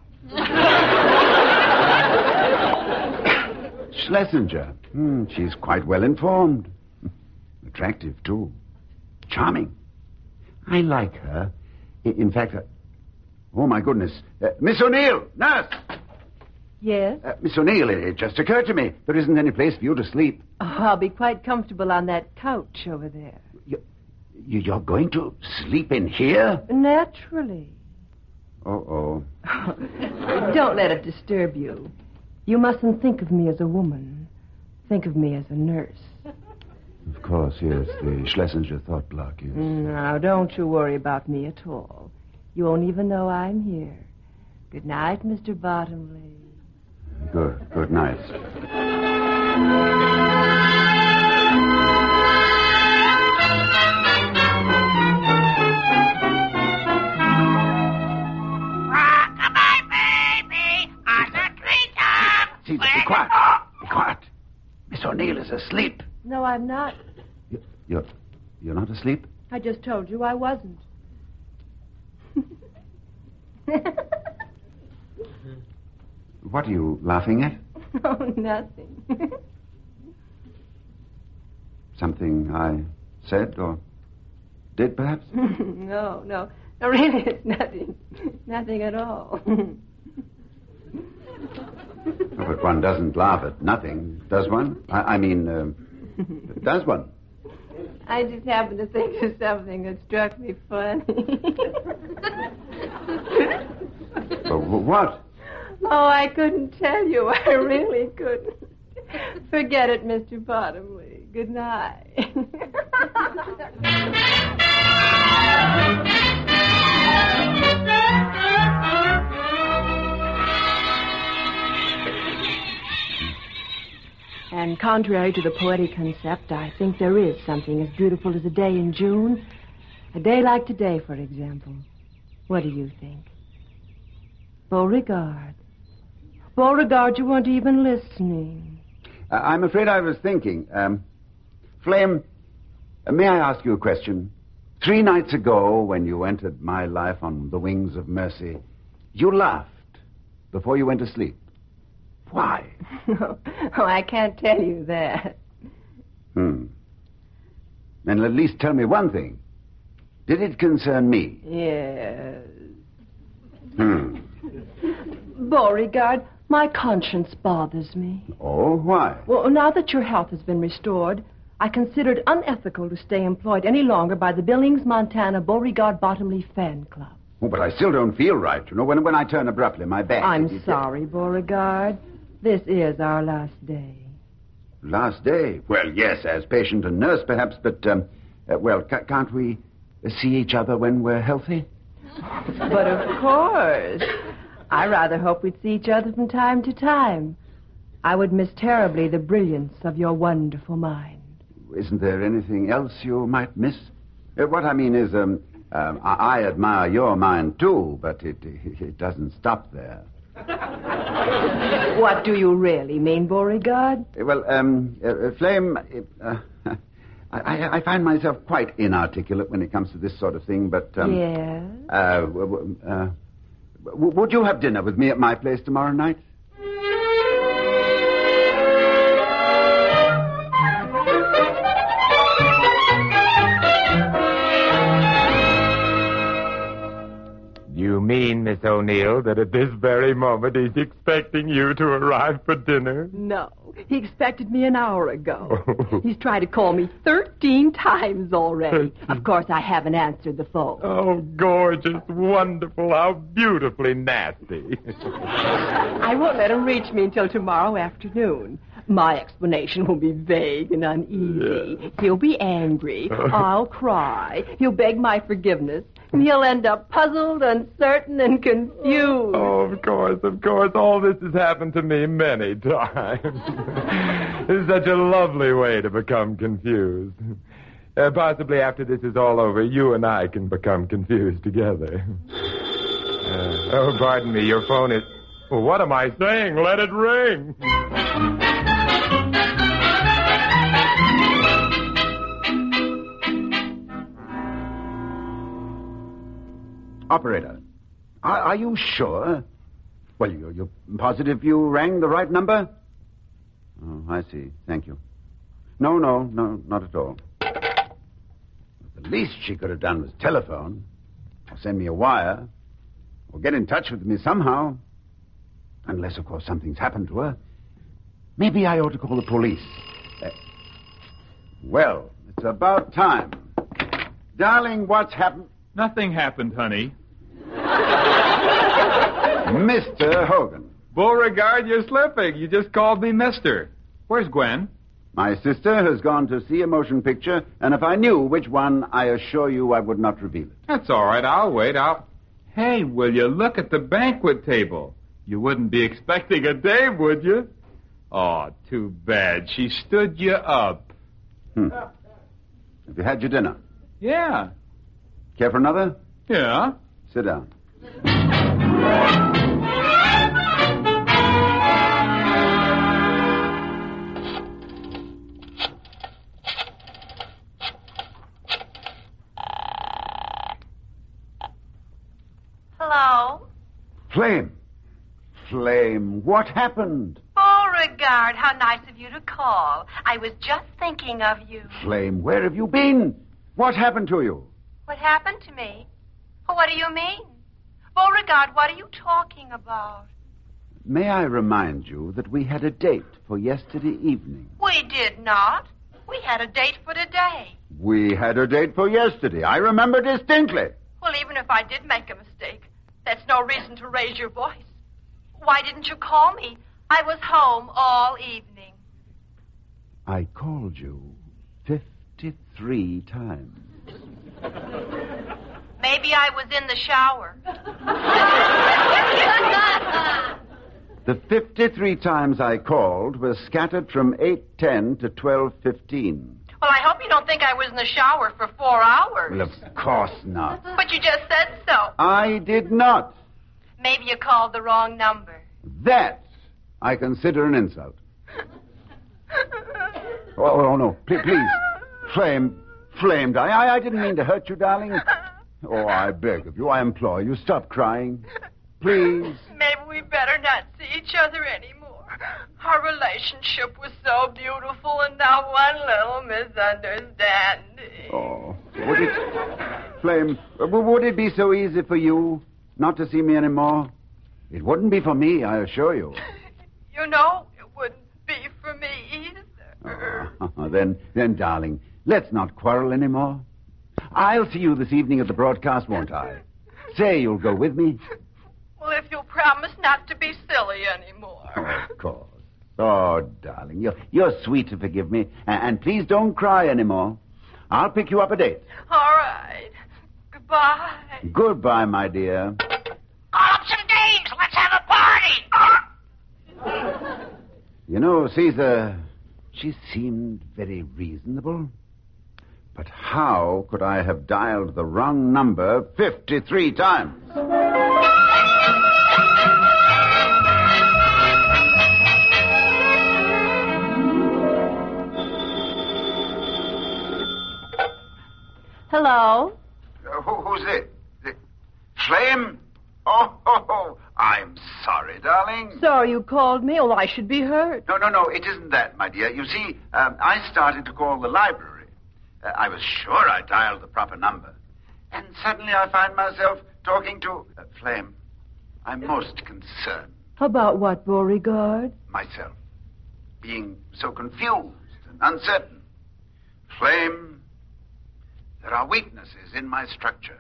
Schlesinger. Hmm, she's quite well informed. Attractive, too. Charming. I like her. I- in fact, uh, oh, my goodness. Uh, Miss O'Neill, nurse! Yes? Uh, Miss O'Neill, it, it just occurred to me. There isn't any place for you to sleep. Oh, I'll be quite comfortable on that couch over there. You, you, you're going to sleep in here? Naturally. Uh-oh. Don't let it disturb you. You mustn't think of me as a woman. Think of me as a nurse. Of course, yes. The Schlesinger thought block, yes. Now, don't you worry about me at all. You won't even know I'm here. Good night, Mister Bottomley. Good. Good night. See, be quiet. Be quiet. Miss O'Neill is asleep. No, I'm not. You, you're, you're not asleep? I just told you I wasn't. What are you laughing at? Oh, nothing. Something I said or did, perhaps? no, no. No, really, it's nothing. Nothing at all. Oh, but one doesn't laugh at nothing, does one? I, I mean, uh, does one? I just happened to think of something that struck me funny. Uh, what? Oh, I couldn't tell you. I really couldn't. Forget it, Mister Bottomley. Good night. And contrary to the poetic concept, I think there is something as beautiful as a day in June. A day like today, for example. What do you think? Beauregard. Beauregard, you weren't even listening. Uh, I'm afraid I was thinking. Um, Flame, uh, may I ask you a question? Three nights ago, when you entered my life on the wings of mercy, you laughed before you went to sleep. Why? oh, I can't tell you that. Hmm. Then at least tell me one thing. Did it concern me? Yes. Hmm. Beauregard, my conscience bothers me. Oh, why? Well, now that your health has been restored, I consider it unethical to stay employed any longer by the Billings, Montana Beauregard Bottomley Fan Club. Oh, but I still don't feel right. You know, when, when I turn abruptly, my back... I'm it, it, sorry, Beauregard. This is our last day. Last day? Well, yes, as patient and nurse, perhaps, but, um, uh, well, ca- can't we uh, see each other when we're healthy? But of course. I rather hope we'd see each other from time to time. I would miss terribly the brilliance of your wonderful mind. Isn't there anything else you might miss? Uh, what I mean is, um, um, I-, I admire your mind, too, but it, it doesn't stop there. What do you really mean, Beauregard? Well, um, uh, Flame, uh, I, I find myself quite inarticulate when it comes to this sort of thing, but... Um, yes? Uh, w- w- uh, w- would you have dinner with me at my place tomorrow night? You mean Miss Miss O'Neill, that at this very moment he's expecting you to arrive for dinner? No. He expected me an hour ago. He's tried to call me thirteen times already. Of course, I haven't answered the phone. Oh, gorgeous, wonderful, how beautifully nasty. I won't let him reach me until tomorrow afternoon. My explanation will be vague and uneasy. Yeah. He'll be angry. I'll cry. He'll beg my forgiveness. And he'll end up puzzled, uncertain, and confused. Oh, of course, of course. All this has happened to me many times. It's such a lovely way to become confused. Uh, possibly after this is all over, you and I can become confused together. Uh, oh, pardon me, your phone is... Well, what am I saying? Let it ring. Operator, are, are you sure? Well, you're, you're positive you rang the right number? Oh, I see. Thank you. No, no, no, not at all. The least she could have done was telephone, or send me a wire, or get in touch with me somehow. Unless, of course, something's happened to her. Maybe I ought to call the police. Uh, well, it's about time. Darling, what's happened? Nothing happened, honey. Mister Hogan. Beauregard, you're slipping. You just called me mister. Where's Gwen? My sister has gone to see a motion picture, and if I knew which one, I assure you I would not reveal it. That's all right. I'll wait. I'll... Hey, will you look at the banquet table? You wouldn't be expecting a dame, would you? Oh, too bad. She stood you up. Hmm. Have you had your dinner? Yeah. Care for another? Yeah. Sit down. Hello? Flame. Flame, what happened? Beauregard, how nice of you to call. I was just thinking of you. Flame, where have you been? What happened to you? What happened to me? What do you mean? Beauregard, what are you talking about? May I remind you that we had a date for yesterday evening? We did not. We had a date for today. We had a date for yesterday. I remember distinctly. Well, even if I did make a mistake, that's no reason to raise your voice. Why didn't you call me? I was home all evening. I called you fifty-three times. Maybe I was in the shower. The fifty-three times I called were scattered from eight ten to twelve fifteen. Well, I hope you don't think I was in the shower for four hours. Well, of course not. But you just said so. I did not. Maybe you called the wrong number. That I consider an insult. oh, oh, no. P- please. Flame. Flame, darling. I, I didn't mean to hurt you, darling. Oh, I beg of you. I implore you. Stop crying. Please. Maybe we better not see each other anymore. Our relationship was so beautiful, and now one little misunderstanding. Oh, would it... Flame, would it be so easy for you not to see me anymore? It wouldn't be for me, I assure you. You know, it wouldn't be for me either. Oh, then, then, darling, let's not quarrel anymore. I'll see you this evening at the broadcast, won't I? Say you'll go with me. Well, if you'll promise not to be silly anymore. Oh, of course. Oh, darling, you're, you're sweet to forgive me. And, and please don't cry anymore. I'll pick you up a date. All right. Goodbye. Goodbye, my dear. Call up some dames. Let's have a party. You know, Caesar, she seemed very reasonable. But how could I have dialed the wrong number fifty-three times? Hello? Uh, who, who's it? The Flame? Oh, oh, oh, I'm sorry, darling. Sorry you called me. Oh, I should be hurt. No, no, no, it isn't that, my dear. You see, um, I started to call the library. Uh, I was sure I dialed the proper number. And suddenly I find myself talking to... Uh, Flame, I'm most concerned. About what, Beauregard? Myself. Being so confused and uncertain. Flame, there are weaknesses in my structure.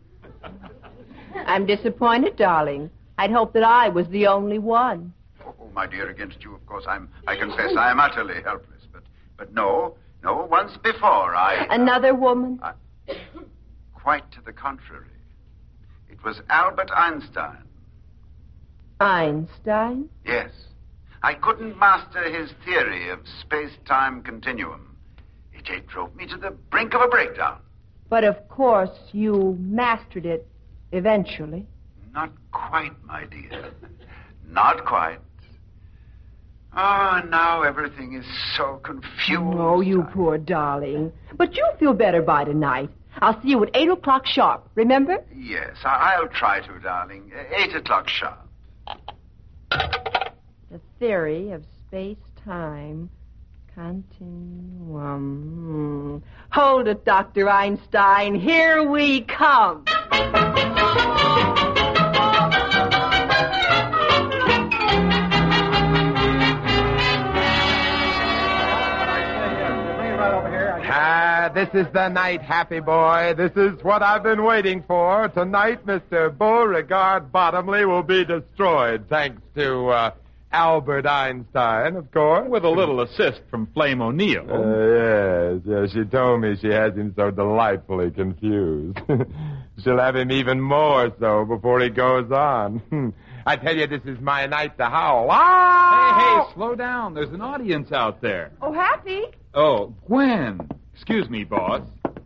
I'm disappointed, darling. I'd hoped that I was the only one. Oh, my dear, against you, of course, I'm, I confess I am utterly helpless. But, but no, no, once before I... Another woman? I, quite to the contrary. It was Albert Einstein. Einstein? Yes. I couldn't master his theory of space-time continuum. It, it drove me to the brink of a breakdown. But of course you mastered it eventually. Not quite, my dear. Not quite. Ah, oh, now everything is so confused. Oh, you poor darling. But you'll feel better by tonight. I'll see you at eight o'clock sharp, remember? Yes, I- I'll try to, darling. Eight o'clock sharp. The theory of space-time continuum. Hmm. Hold it, Doctor Einstein. Here we come. Ah, this is the night, happy boy. This is what I've been waiting for. Tonight, Mister Beauregard Bottomley will be destroyed, thanks to uh, Albert Einstein, of course. With a little assist from Flame O'Neill. Uh, yes, yes. She told me she has him so delightfully confused. She'll have him even more so before he goes on. I tell you, this is my night to howl. Hey, hey, slow down. There's an audience out there. Oh, Happy. Oh, Gwen. Excuse me, boss.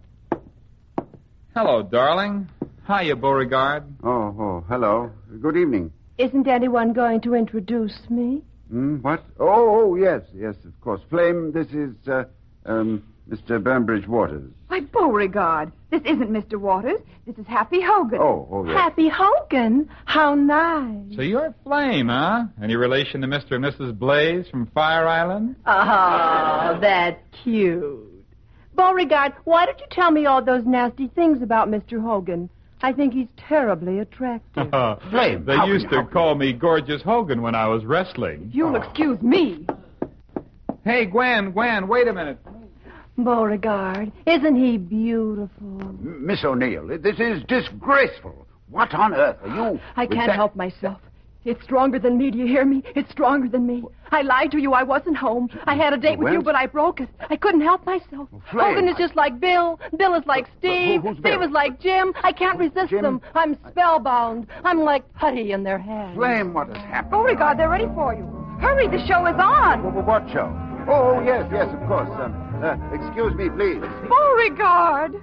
Hello, darling. Hiya, Beauregard. Oh, oh, hello. Good evening. Isn't anyone going to introduce me? Hmm, what? Oh, oh, yes, yes, of course. Flame, this is, uh, um, Mister Burnbridge Waters. Why, Beauregard, this isn't Mister Waters. This is Happy Hogan. Oh, oh, yes. Happy Hogan? How nice. So you're Flame, huh? Any relation to Mister and Missus Blaze from Fire Island? Oh, that's cute. Beauregard, why don't you tell me all those nasty things about Mister Hogan? I think he's terribly attractive. Flame, They used to call me Gorgeous Hogan when I was wrestling. You'll excuse me. Hey, Gwen, Gwen, wait a minute. Beauregard, isn't he beautiful? Miss O'Neill, this is disgraceful. What on earth are you... I with can't that- help myself. It's stronger than me, do you hear me? It's stronger than me. I lied to you. I wasn't home. I had a date with Well- you, but I broke it. I couldn't help myself. Flame, Hogan is I- just like Bill. Bill is like Steve. who's Steve Bill? is like Jim. I can't resist Jim? them. I'm spellbound. I'm like putty in their hands. Flame, what has happened? Beauregard, they're ready for you. Hurry, the show is on. What, what show? Oh, yes, yes, of course. Um, uh, excuse me, please. Beauregard.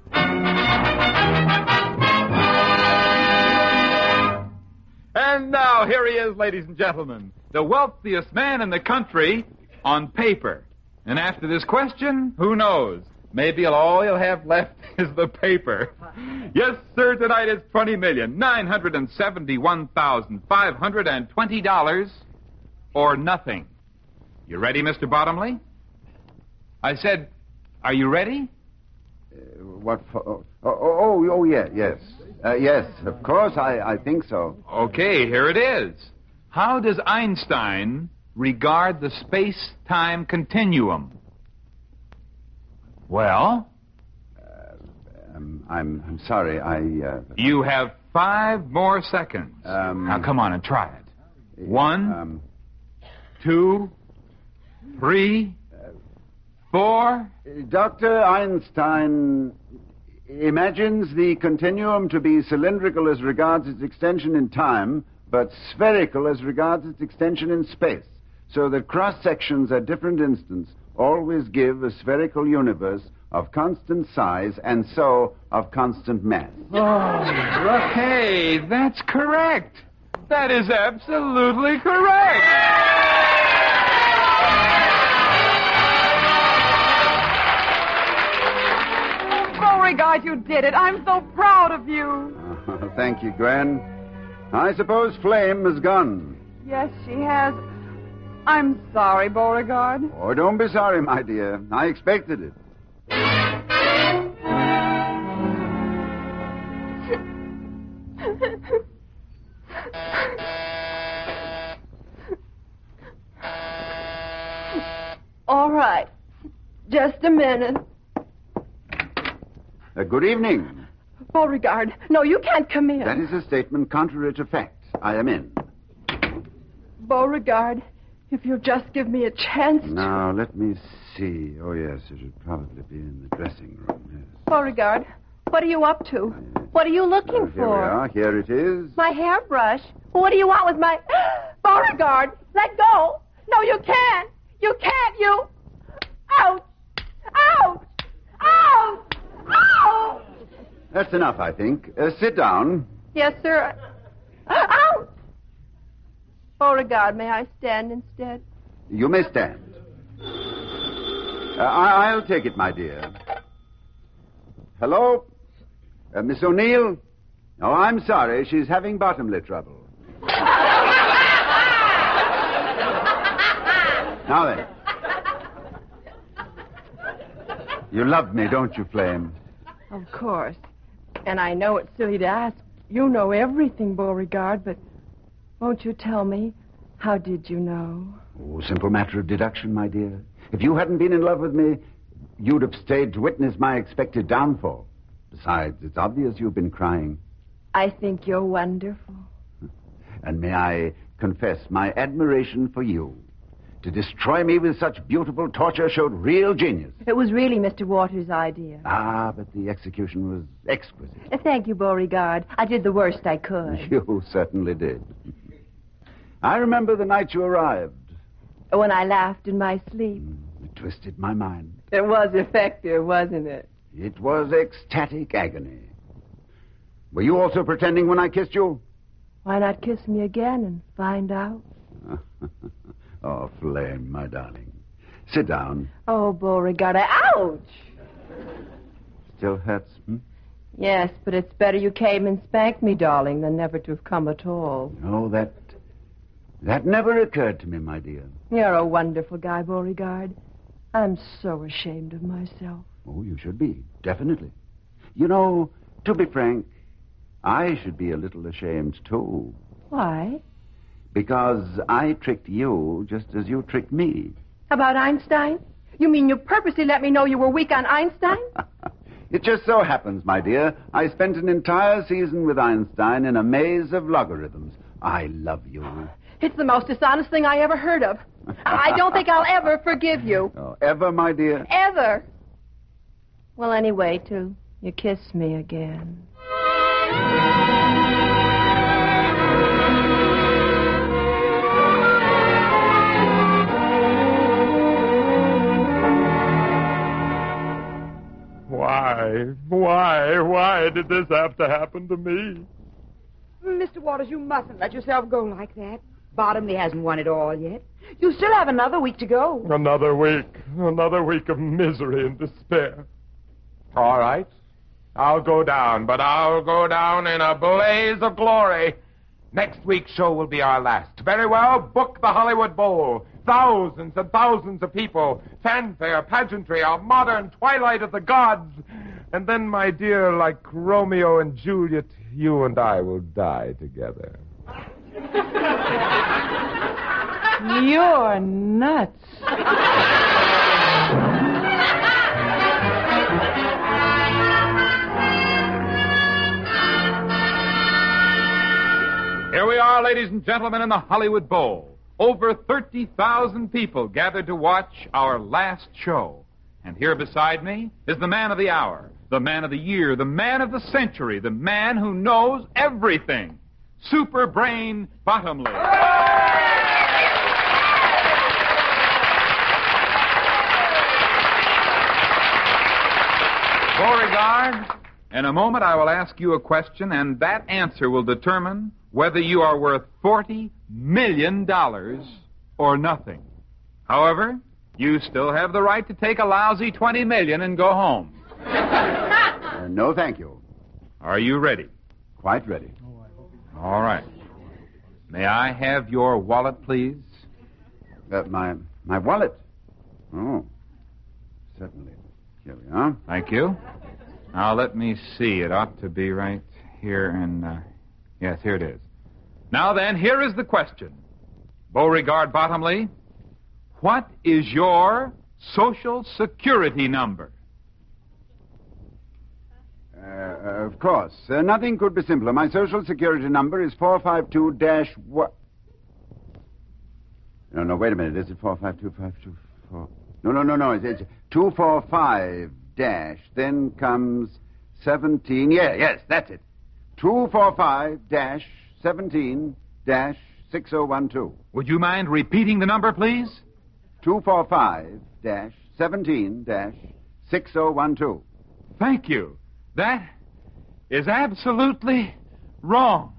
And now, here he is, ladies and gentlemen, the wealthiest man in the country on paper. And after this question, who knows? Maybe all he'll have left is the paper. Yes, sir, tonight is twenty million nine hundred seventy-one thousand five hundred twenty dollars or nothing. You ready, Mister Bottomley? I said, are you ready? Uh, what for? Oh, oh, oh, oh yeah, yes. Uh, yes, of course, I, I think so. Okay, here it is. How does Einstein regard the space-time continuum? Well? Uh, um, I'm, I'm sorry, I... Uh, you have five more seconds. Um, now, come on and try it. One, um, two, three, four. Doctor Einstein imagines the continuum to be cylindrical as regards its extension in time, but spherical as regards its extension in space, so that cross-sections at different instants always give a spherical universe of constant size and so of constant mass. Oh, hey, that's correct. That is absolutely correct. Beauregard, you did it. I'm so proud of you. Uh, thank you, Gwen. I suppose Flame has gone. Yes, she has. I'm sorry, Beauregard. Oh, don't be sorry, my dear. I expected it. right. Just a minute. Uh, good evening. Beauregard, no, you can't come in. That is a statement contrary to fact. I am in. Beauregard, if you'll just give me a chance to... Now, let me see. Oh, yes, it should probably be in the dressing room. Yes. Beauregard, what are you up to? What are you looking Uh, here for? we are. Here it is. My hairbrush. What do you want with my... Beauregard, let go. No, you can't. You can't, you... Ouch! Ouch! Ouch! Ouch! That's enough, I think. Uh, sit down. Yes, sir. Ouch! Beauregard, may I stand instead? You may stand. Uh, I- I'll take it, my dear. Hello? Uh, Miss O'Neill? Oh, I'm sorry. She's having bottomly trouble. Now then. You love me, don't you, Flame? Of course. And I know it's silly to ask. You know everything, Beauregard, but won't you tell me, how did you know? Oh, simple matter of deduction, my dear. If you hadn't been in love with me, you'd have stayed to witness my expected downfall. Besides, it's obvious you've been crying. I think you're wonderful. And may I confess my admiration for you. To destroy me with such beautiful torture showed real genius. It was really Mister Waters' idea. Ah, but the execution was exquisite. Uh, Thank you, Beauregard. I did the worst I could. You certainly did. I remember the night you arrived. When I laughed in my sleep. It twisted my mind. It was effective, wasn't it? It was ecstatic agony. Were you also pretending when I kissed you? Why not kiss me again and find out? Oh, Flame, my darling. Sit down. Oh, Beauregard, I... Ouch! Still hurts, hmm? Yes, but it's better you came and spanked me, darling, than never to have come at all. No, that... That never occurred to me, my dear. You're a wonderful guy, Beauregard. I'm so ashamed of myself. Oh, you should be. Definitely. You know, to be frank, I should be a little ashamed, too. Why? Because I tricked you just as you tricked me. About Einstein? You mean you purposely let me know you were weak on Einstein? It just so happens, my dear, I spent an entire season with Einstein in a maze of logarithms. I love you. It's the most dishonest thing I ever heard of. I don't think I'll ever forgive you. Oh, ever, my dear? Ever. Well, anyway, till you kiss me again. Why? Why? Why did this have to happen to me? Mister Waters, you mustn't let yourself go like that. Bottomley hasn't won it all yet. You still have another week to go. Another week. Another week of misery and despair. All right. I'll go down, but I'll go down in a blaze of glory. Next week's show will be our last. Very well, book the Hollywood Bowl. Thousands and thousands of people. Fanfare, pageantry, a modern twilight of the gods. And then, my dear, like Romeo and Juliet, you and I will die together. You're nuts. Here we are, ladies and gentlemen, in the Hollywood Bowl. Over thirty thousand people gathered to watch our last show. And here beside me is the man of the hour, the man of the year, the man of the century, the man who knows everything. Super Brain Bottomley. Beauregard, in a moment I will ask you a question, and that answer will determine whether you are worth forty million dollars or nothing. However, you still have the right to take a lousy twenty million dollars and go home. Uh, no, thank you. Are you ready? Quite ready. All right. May I have your wallet, please? Uh, my my wallet. Oh, certainly. Here we are. Thank you. Now, let me see. It ought to be right here, and, uh, yes, here it is. Now, then, here is the question. Beauregard Bottomley, what is your Social Security number. Uh, of course. Uh, nothing could be simpler. My Social Security number is four five two dash what? No, no, wait a minute. Is it four five two five two four? No, no, no, no. It's, it's two four five dash. Then comes seventeen. Yeah, yes, that's it. two four five dash seventeen dash six oh one two. Would you mind repeating the number, please? two four five dash seventeen dash six oh one two. Thank you. That is absolutely wrong.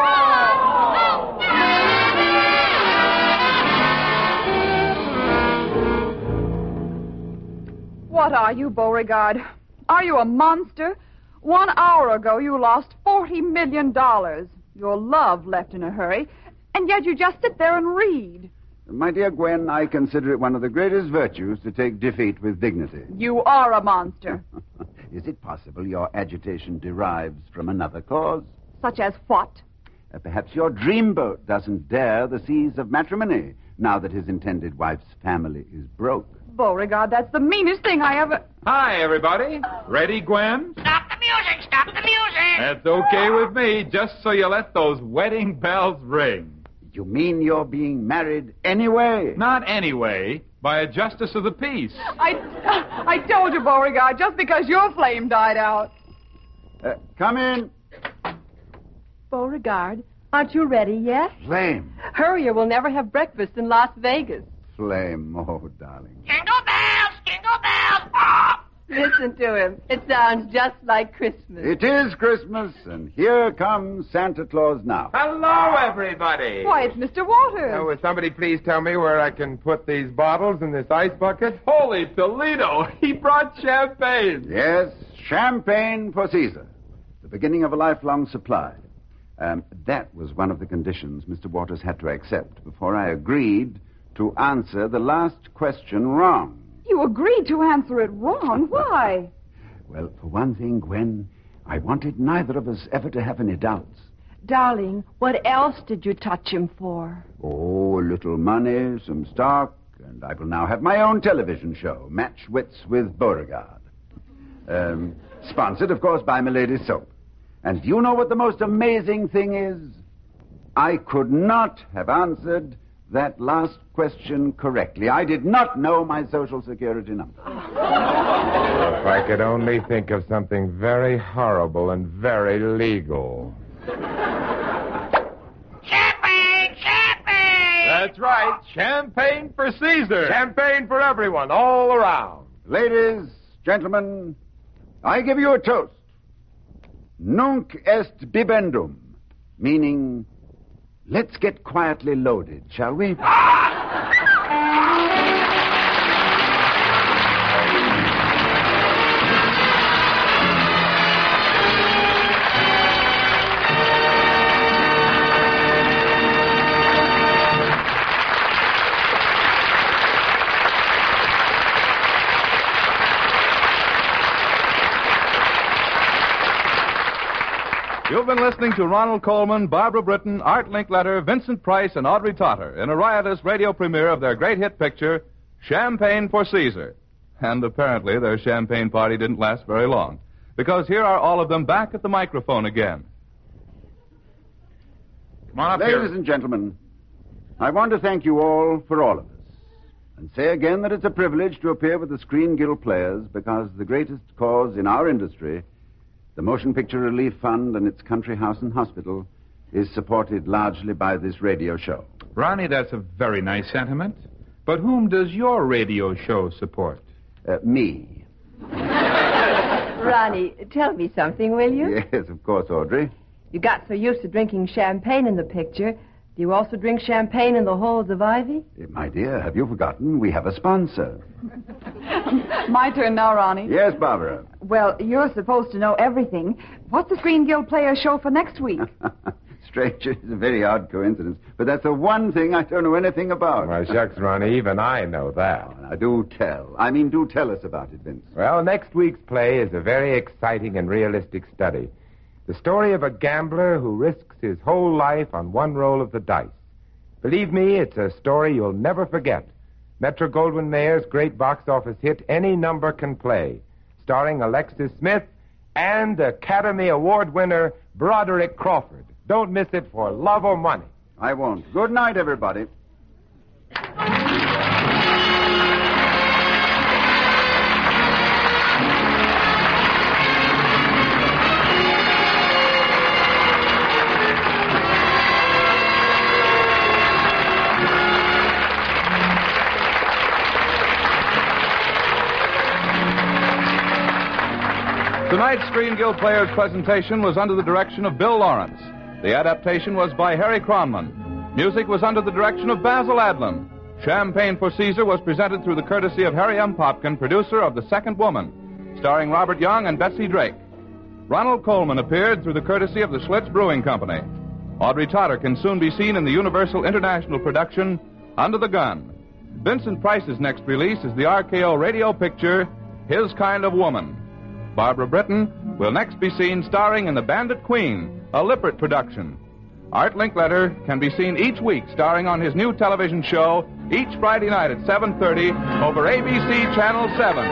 What are you, Beauregard? Are you a monster? One hour ago, you lost forty million dollars. Your love left in a hurry, and yet you just sit there and read. My dear Gwen, I consider it one of the greatest virtues to take defeat with dignity. You are a monster. Is it possible your agitation derives from another cause? Such as what? Uh, perhaps your dreamboat doesn't dare the seas of matrimony, now that his intended wife's family is broke. Beauregard, that's the meanest thing I ever... Hi, everybody. Ready, Gwen? Stop the music! Stop the music! That's okay with me, just so you let those wedding bells ring. You mean you're being married anyway? Not anyway, by a justice of the peace. I, I told you, Beauregard, just because your flame died out. Uh, come in. Beauregard, aren't you ready yet? Flame. Hurry or we'll never have breakfast in Las Vegas. Flame, oh, darling. Jingle bells! Jingle bells! Ah! Listen to him. It sounds just like Christmas. It is Christmas, and here comes Santa Claus now. Hello, everybody. Why, it's Mister Waters. Now, will somebody please tell me where I can put these bottles in this ice bucket? Holy Toledo! He brought champagne. Yes, champagne for Caesar. The beginning of a lifelong supply. Um, that was one of the conditions Mister Waters had to accept before I agreed to answer the last question wrong. You agreed to answer it wrong. Why? Well, for one thing, Gwen, I wanted neither of us ever to have any doubts. Darling, what else did you touch him for? Oh, a little money, some stock, and I will now have my own television show, Match Wits with Beauregard. Um, sponsored, of course, by Milady Soap. And do you know what the most amazing thing is? I could not have answered that last question correctly. I did not know my Social Security number. If I could only think of something very horrible and very legal. Champagne! Champagne! That's right. Champagne for Caesar. Champagne for everyone, all around. Ladies, gentlemen, I give you a toast. Nunc est bibendum, meaning, let's get quietly loaded, shall we? You've been listening to Ronald Coleman, Barbara Britton, Art Linkletter, Vincent Price, and Audrey Totter in a riotous radio premiere of their great hit picture, Champagne for Caesar. And apparently their champagne party didn't last very long, because here are all of them back at the microphone again. Come on up Ladies here. and gentlemen, I want to thank you all for all of us, and say again that it's a privilege to appear with the Screen Guild players, because the greatest cause in our industry, the Motion Picture Relief Fund and its country house and hospital, is supported largely by this radio show. Ronnie, that's a very nice sentiment. But whom does your radio show support? Uh, me. Ronnie, tell me something, will you? Yes, of course, Audrey. You got so used to drinking champagne in the picture. Do you also drink champagne in the halls of Ivy? Uh, My dear, have you forgotten? We have a sponsor. My turn now, Ronnie. Yes, Barbara. Well, you're supposed to know everything. What's the Screen Guild Players show for next week? Strange, it's a very odd coincidence, but that's the one thing I don't know anything about. Well, shucks, Ronnie, even I know that. Now, do tell. I mean, do tell us about it, Vince. Well, next week's play is a very exciting and realistic study. The story of a gambler who risks his whole life on one roll of the dice. Believe me, it's a story you'll never forget. Metro-Goldwyn-Mayer's great box office hit Any Number Can Play, starring Alexis Smith and Academy Award winner Broderick Crawford. Don't miss it for love or money. I won't. Good night, everybody. Tonight's Screen Guild Players presentation was under the direction of Bill Lawrence. The adaptation was by Harry Cronman. Music was under the direction of Basil Adlam. Champagne for Caesar was presented through the courtesy of Harry M. Popkin, producer of The Second Woman, starring Robert Young and Betsy Drake. Ronald Coleman appeared through the courtesy of the Schlitz Brewing Company. Audrey Totter can soon be seen in the Universal International production Under the Gun. Vincent Price's next release is the R K O radio picture His Kind of Woman. Barbara Britton will next be seen starring in The Bandit Queen, a Lippert production. Art Linkletter can be seen each week starring on his new television show each Friday night at seven thirty over A B C Channel seven.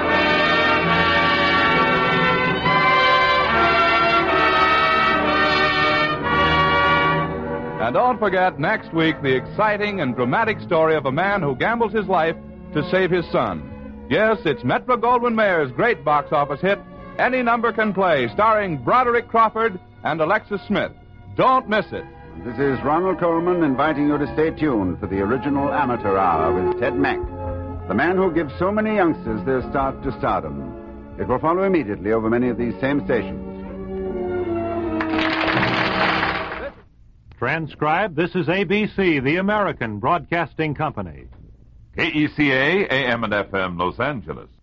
And don't forget next week the exciting and dramatic story of a man who gambles his life to save his son. Yes, it's Metro-Goldwyn-Mayer's great box office hit, Any Number Can Play, starring Broderick Crawford and Alexis Smith. Don't miss it. This is Ronald Coleman inviting you to stay tuned for the original Amateur Hour with Ted Mack, the man who gives so many youngsters their start to stardom. It will follow immediately over many of these same stations. Transcribed, this is A B C, the American Broadcasting Company. K E C A, A M and F M, Los Angeles.